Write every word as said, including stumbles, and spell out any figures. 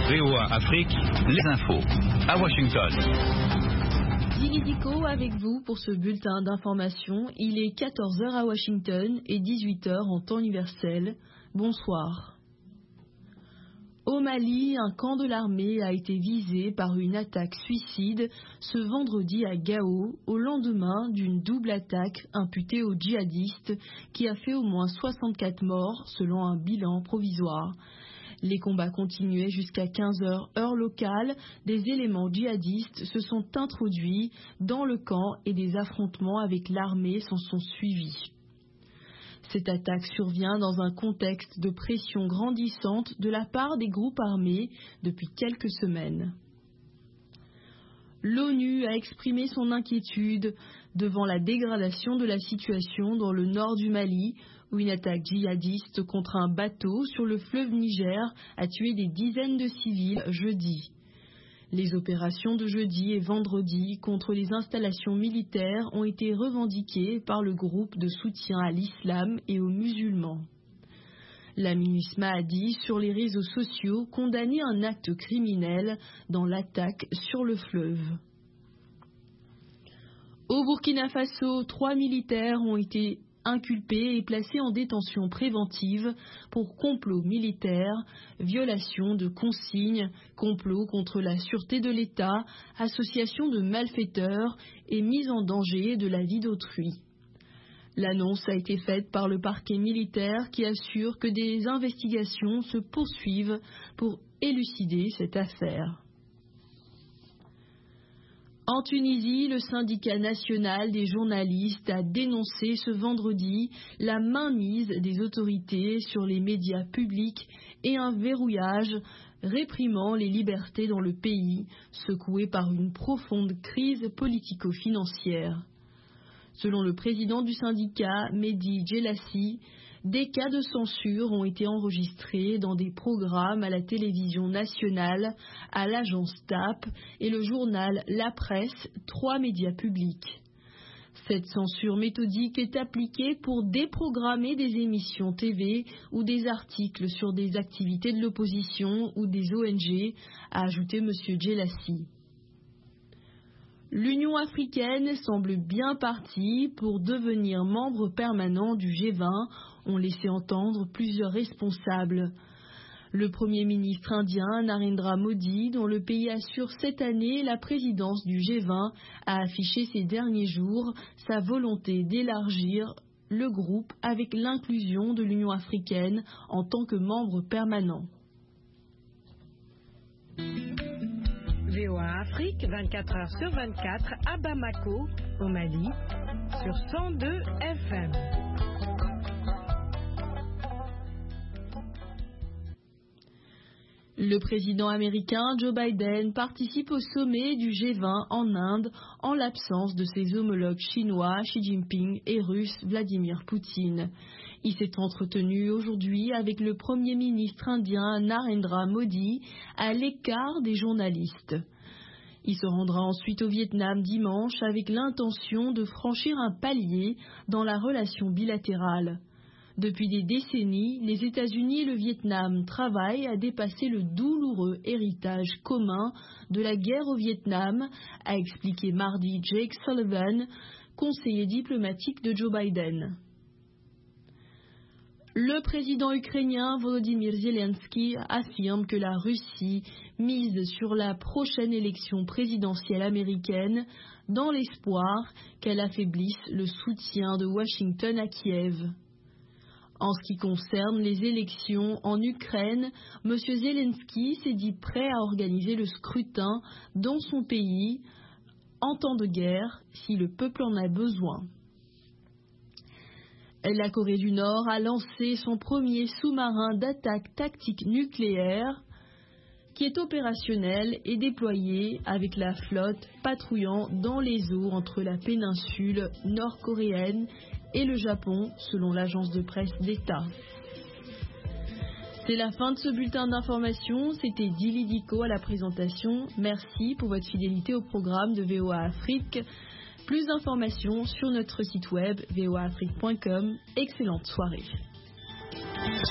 V O A Afrique, les infos à Washington. Dilidico avec vous pour ce bulletin d'information. Il est quatorze heures à Washington et dix-huit heures en temps universel. Bonsoir. Au Mali, un camp de l'armée a été visé par une attaque suicide ce vendredi à Gao, au lendemain d'une double attaque imputée aux djihadistes qui a fait au moins soixante-quatre morts selon un bilan provisoire. Les combats continuaient jusqu'à quinze heures heure locale. Des éléments djihadistes se sont introduits dans le camp et des affrontements avec l'armée s'en sont suivis. Cette attaque survient dans un contexte de pression grandissante de la part des groupes armés depuis quelques semaines. L'ONU a exprimé son inquiétude devant la dégradation de la situation dans le nord du Mali, où une attaque djihadiste contre un bateau sur le fleuve Niger a tué des dizaines de civils jeudi. Les opérations de jeudi et vendredi contre les installations militaires ont été revendiquées par le groupe de soutien à l'islam et aux musulmans. La MINUSMA a dit sur les réseaux sociaux condamner un acte criminel dans l'attaque sur le fleuve. Au Burkina Faso, trois militaires ont été inculpés et placés en détention préventive pour complot militaire, violation de consignes, complot contre la sûreté de l'État, association de malfaiteurs et mise en danger de la vie d'autrui. L'annonce a été faite par le parquet militaire qui assure que des investigations se poursuivent pour élucider cette affaire. En Tunisie, le syndicat national des journalistes a dénoncé ce vendredi la mainmise des autorités sur les médias publics et un verrouillage réprimant les libertés dans le pays, secoué par une profonde crise politico-financière. Selon le président du syndicat, Mehdi Djelassi, des cas de censure ont été enregistrés dans des programmes à la télévision nationale, à l'agence T A P et le journal La Presse, trois médias publics. Cette censure méthodique est appliquée pour déprogrammer des émissions T V ou des articles sur des activités de l'opposition ou des O N G, a ajouté M. Djelassi. L'Union africaine semble bien partie pour devenir membre permanent du G vingt, ont laissé entendre plusieurs responsables. Le Premier ministre indien Narendra Modi, dont le pays assure cette année la présidence du G vingt, a affiché ces derniers jours sa volonté d'élargir le groupe avec l'inclusion de l'Union africaine en tant que membre permanent. V O A Afrique, vingt-quatre heures sur vingt-quatre, à Bamako, au Mali, sur cent deux F M. Le président américain Joe Biden participe au sommet du G vingt en Inde en l'absence de ses homologues chinois Xi Jinping et russe Vladimir Poutine. Il s'est entretenu aujourd'hui avec le Premier ministre indien Narendra Modi à l'écart des journalistes. Il se rendra ensuite au Vietnam dimanche avec l'intention de franchir un palier dans la relation bilatérale. Depuis des décennies, les États-Unis et le Vietnam travaillent à dépasser le douloureux héritage commun de la guerre au Vietnam, a expliqué mardi Jake Sullivan, conseiller diplomatique de Joe Biden. Le président ukrainien Volodymyr Zelensky affirme que la Russie mise sur la prochaine élection présidentielle américaine dans l'espoir qu'elle affaiblisse le soutien de Washington à Kiev. En ce qui concerne les élections en Ukraine, M. Zelensky s'est dit prêt à organiser le scrutin dans son pays en temps de guerre si le peuple en a besoin. La Corée du Nord a lancé son premier sous-marin d'attaque tactique nucléaire qui est opérationnel et déployé avec la flotte patrouillant dans les eaux entre la péninsule nord-coréenne et le Japon, selon l'agence de presse d'État. C'est la fin de ce bulletin d'information. C'était Dilidico à la présentation. Merci pour votre fidélité au programme de V O A Afrique. Plus d'informations sur notre site web v o a afrique point com. Excellente soirée.